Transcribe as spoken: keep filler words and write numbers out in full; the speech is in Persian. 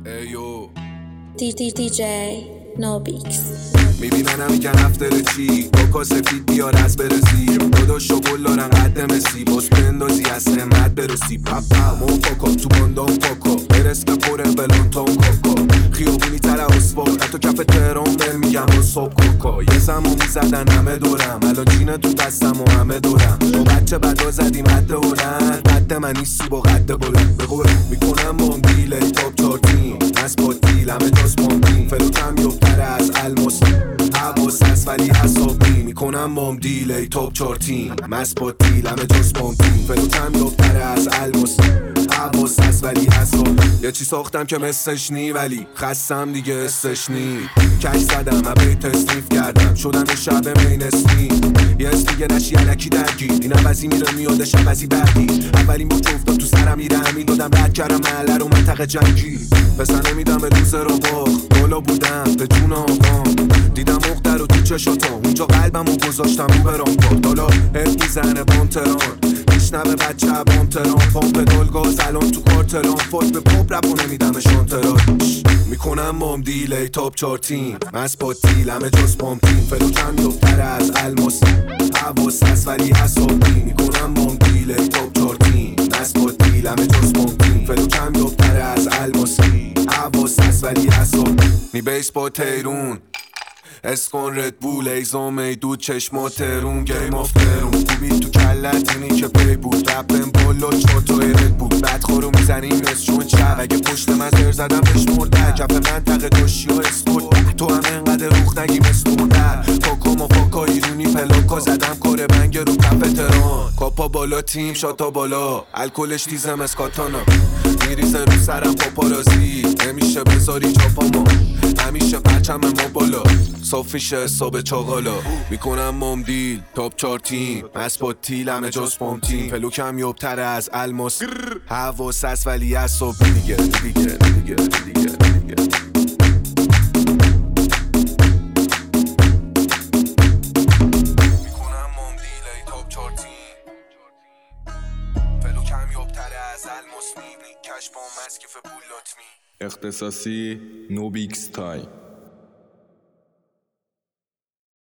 ایو دی دی دی جی نوبیکس میبیننم میگن هفته چی باکا سفید بیار از برسی دادا شغل دارن قد مسی باز بندازی از همت برسی پاپا مو پاکا تو باندام پاکا برس که پره بلان تام کاکا خیابونی تر اسفال حتی کف تهران بر میگم با صبح کاکا یه زمان میزدن همه دورم الان چینه تو دستم و همه دورم با بچه بدا زدیم حد هلند قد من نیستی با قد بلند بگورم میکنم بام دیل ای تاپ چارتیم از با دیل همه داست باندیم فلوتم یوبتر از الماس حواس هست ولی حسابی میکنم بام دیل ای تاپ چارتیم مست با دیل همه جاست باندیم فلوتم یوبتر از الماس حواس هست ولی حسابی یه چی ساختم که مثلش نی ولی خستم دیگه استش نی کش زدم همه تصنیف کردم شدم یه شب مین اسمی یه اس دیگه نشی علکی درگیر این عوضی میره میاده شبزی برگی اولین با افتاد تو سرم میره همین دادم رد کردم محله رو منطقه جنگی پسر نمیدم به دوزه رو باخ بالا بودم به جون آقام دیدم مختر رو تو چشاتم اونجا قلبم رو گذاشتم رو برام پاک حالا هد میزنه بانتران میشنوه بچه بانتران پامپ دلگاز الان تو کارتران فوت به پاپ رپ و نمیدم شانتران میکنم بام دیل ای تاپ چارتیم مست با دیل همه جاست پامپیم فلوتم یوبتر از الماس حواس هست ولی حسابی میکنم بام دیل ای تاپ چارتیم مست با دیل همه جاست پامپیم فلوتم یوبتر از الماسی حواس هست ولی حسابی می بیس با تیرون اسکان رد بول ایزام ایدود چشما ترون گیم آف ترون خوبی تو کلت اینی که پی بود رپم بالا چاتای رد بود بدخورو میزنیم مثل چون چپ اگه پشت من زر زدم بهش مرده کف منطقه داشتی و اسپورت تو هم انقدر روخ نگی مثل مردر کاکا ما فاکا ایرونی پلاکا زدم کار بنگ رو کف تران کاپا بالا تیم شاتا بالا الکلش دیزم از کاتانا میریزه رو سرم پاپارازی نمیشه بذاری جاپاما همیشه پرچم ما بالا صافیش حساب چاقالا میکنم بام دیل تاپ چارتیم مست با تیل همه جاست بام تیم فلوکم یوبتر از الماس حواس هست ولی حساب دیگه دیگه دیگه دیگه دیگه میکنم بام دیل ای تاپ چارتیم فلوکم یوبتر از الماس میبینی کش بام مسکف بولات می اختصاصی نوبیکس تای